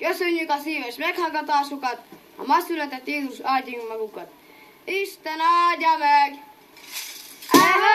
Köszönjük a szíves meghallgatásukat, a ma született Jézus áldja magukat. Isten áldja meg!